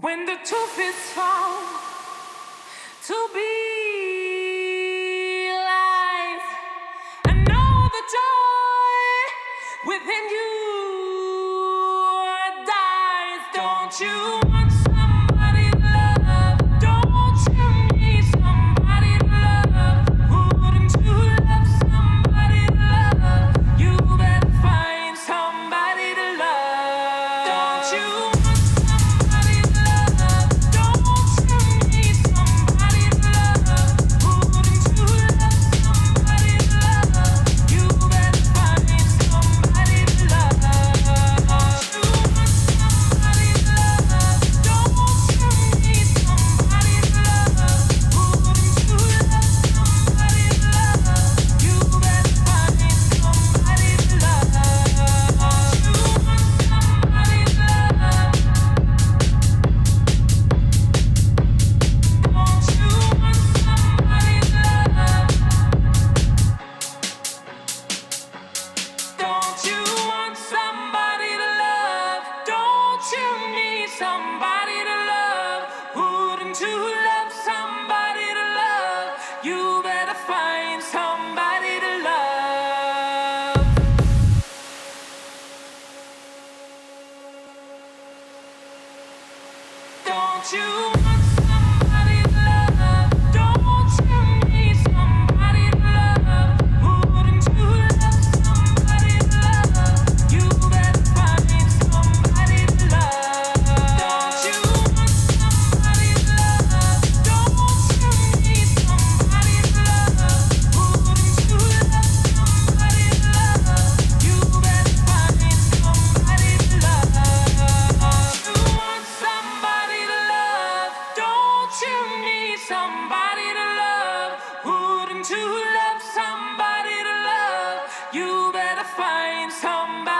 When the truth is found to be lies, I know the joy within you dies. Don't you want somebody to love? Don't you need somebody to love? Wouldn't you love somebody to love? You better find somebody to love. Don't you want somebody to love? Don't you need somebody to love? Wouldn't you love somebody to love? You better find somebody to love. Don't you want somebody to love? Don't you need somebody to love? Wouldn't you love somebody to love? You better find somebody to love. Don't you want somebody to love? Don't you want somebody to love? Don't you want somebody to love? Don't you need somebody to love? Wouldn't you love somebody to love? You better find somebody to love. Don't you want somebody to love? Don't you need somebody to love? Wouldn't you love somebody to love? You better find somebody to love. Don't you want somebody to love? Don't you need somebody to love? Wouldn't you love somebody to love? You better find somebody to love. Don't you want somebody to love? Don't you need somebody to love? Wouldn't you love somebody to love? You better find somebody.